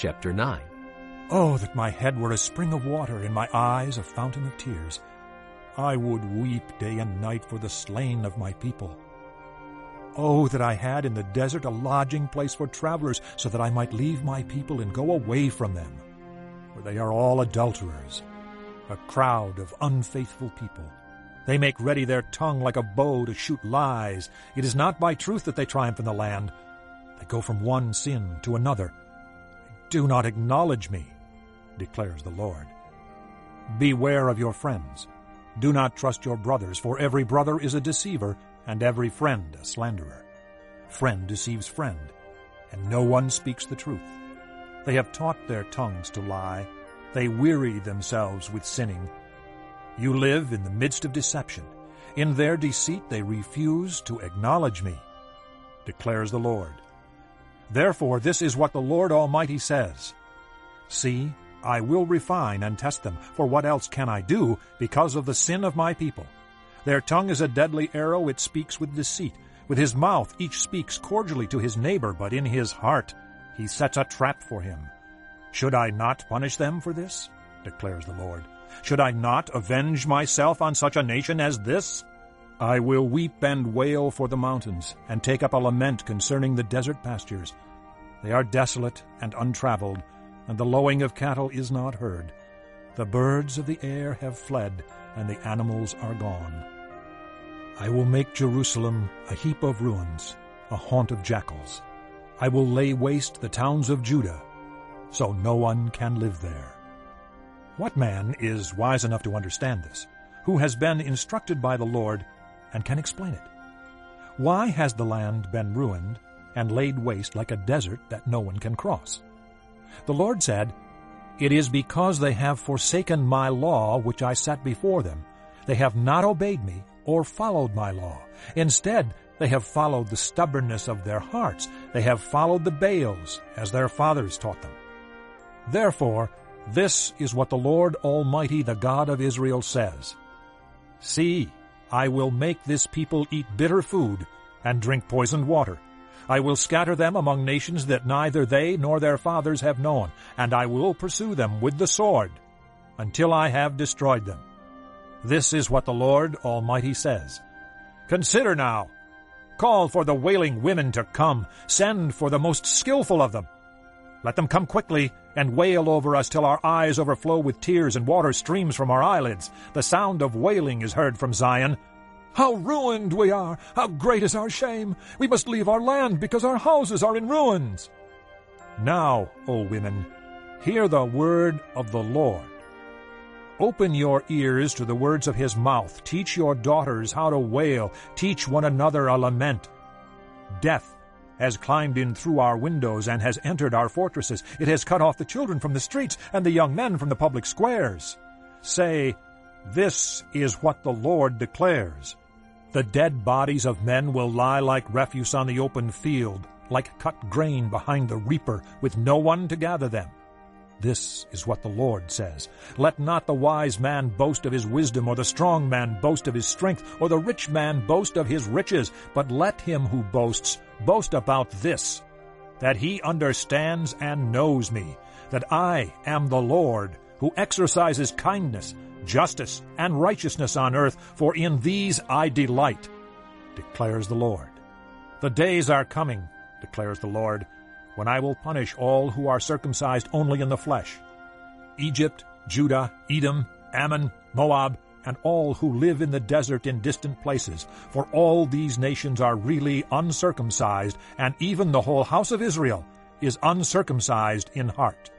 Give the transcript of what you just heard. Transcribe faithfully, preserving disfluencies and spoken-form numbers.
chapter nine. Oh, that my head were a spring of water, and my eyes a fountain of tears. I would weep day and night for the slain of my people. Oh, that I had in the desert a lodging place for travelers, so that I might leave my people and go away from them. For they are all adulterers, a crowd of unfaithful people. They make ready their tongue like a bow to shoot lies. It is not by truth that they triumph in the land. They go from one sin to another. Do not acknowledge me, declares the Lord. Beware of your friends. Do not trust your brothers, for every brother is a deceiver, and every friend a slanderer. Friend deceives friend, and no one speaks the truth. They have taught their tongues to lie. They weary themselves with sinning. You live in the midst of deception. In their deceit they refuse to acknowledge me, declares the Lord. Therefore this is what the Lord Almighty says. See, I will refine and test them, for what else can I do because of the sin of my people? Their tongue is a deadly arrow, it speaks with deceit. With his mouth each speaks cordially to his neighbor, but in his heart he sets a trap for him. Should I not punish them for this? Declares the Lord. Should I not avenge myself on such a nation as this? I will weep and wail for the mountains, and take up a lament concerning the desert pastures. They are desolate and untraveled, and the lowing of cattle is not heard. The birds of the air have fled, and the animals are gone. I will make Jerusalem a heap of ruins, a haunt of jackals. I will lay waste the towns of Judah, so no one can live there. What man is wise enough to understand this, who has been instructed by the Lord and can explain it? Why has the land been ruined and laid waste like a desert that no one can cross? The Lord said, It is because they have forsaken my law which I set before them. They have not obeyed me or followed my law. Instead, they have followed the stubbornness of their hearts. They have followed the Baals, as their fathers taught them. Therefore, this is what the Lord Almighty, the God of Israel, says. See, I will make this people eat bitter food and drink poisoned water. I will scatter them among nations that neither they nor their fathers have known, and I will pursue them with the sword until I have destroyed them. This is what the Lord Almighty says. Consider now. Call for the wailing women to come. Send for the most skillful of them. Let them come quickly and wail over us till our eyes overflow with tears and water streams from our eyelids. The sound of wailing is heard from Zion. How ruined we are! How great is our shame! We must leave our land because our houses are in ruins. Now, O women, hear the word of the Lord. Open your ears to the words of his mouth. Teach your daughters how to wail. Teach one another a lament. Death has climbed in through our windows and has entered our fortresses. It has cut off the children from the streets and the young men from the public squares. Say, this is what the Lord declares. The dead bodies of men will lie like refuse on the open field, like cut grain behind the reaper, with no one to gather them. This is what the Lord says. Let not the wise man boast of his wisdom, or the strong man boast of his strength, or the rich man boast of his riches, but let him who boasts boast about this, that he understands and knows me, that I am the Lord, who exercises kindness, justice, and righteousness on earth, for in these I delight, declares the Lord. The days are coming, declares the Lord, when I will punish all who are circumcised only in the flesh. Egypt, Judah, Edom, Ammon, Moab, and all who live in the desert in distant places, for all these nations are really uncircumcised, and even the whole house of Israel is uncircumcised in heart.